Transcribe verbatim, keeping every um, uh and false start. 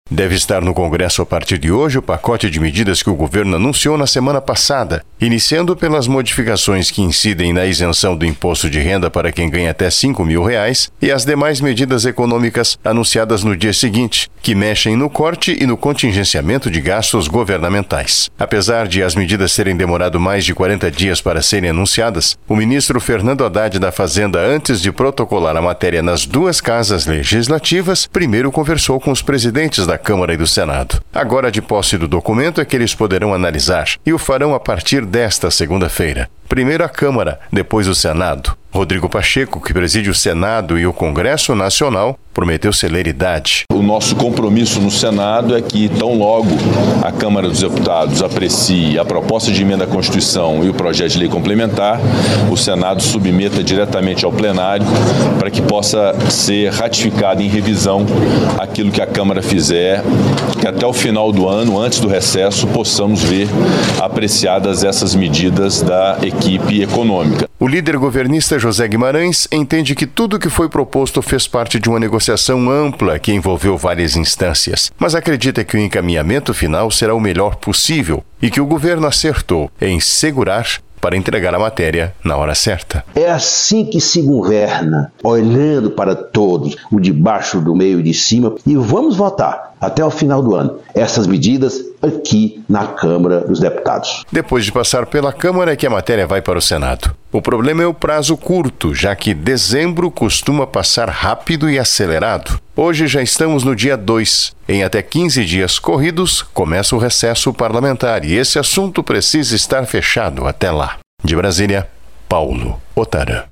Deve estar no Congresso a partir de hoje o pacote de medidas que o governo anunciou na semana passada, iniciando pelas modificações que incidem na isenção do imposto de renda para quem ganha até cinco mil reais e as demais medidas econômicas anunciadas no dia seguinte, que mexem no corte e no contingenciamento de gastos governamentais. Apesar de as medidas terem demorado mais de quarenta dias para serem anunciadas, o ministro Fernando Haddad da Fazenda, antes de protocolar a matéria nas duas casas legislativas, primeiro conversou com os presidentes da Câmara e do Senado. Agora, de posse do documento, é que eles poderão analisar e o farão a partir desta segunda-feira. Primeiro a Câmara, depois o Senado. Rodrigo Pacheco, que preside o Senado e o Congresso Nacional, prometeu celeridade. O nosso compromisso no Senado é que, tão logo a Câmara dos Deputados aprecie a proposta de emenda à Constituição e o projeto de lei complementar, o Senado submeta diretamente ao plenário para que possa ser ratificado em revisão aquilo que a Câmara fizer, que até o final do ano, antes do recesso, possamos ver apreciadas essas medidas da equipe econômica. O líder governista José Guimarães entende que tudo que foi proposto fez parte de uma negociação ampla que envolveu várias instâncias, mas acredita que o encaminhamento final será o melhor possível e que o governo acertou em segurar para entregar a matéria na hora certa. É assim que se governa, olhando para todos, o de baixo, do meio e de cima, e vamos votar até o final do ano essas medidas aqui na Câmara dos Deputados. Depois de passar pela Câmara é que a matéria vai para o Senado. O problema é o prazo curto, já que dezembro costuma passar rápido e acelerado. Hoje já estamos no dia dois. Em até quinze dias corridos, começa o recesso parlamentar e esse assunto precisa estar fechado até lá. De Brasília, Paulo Otara.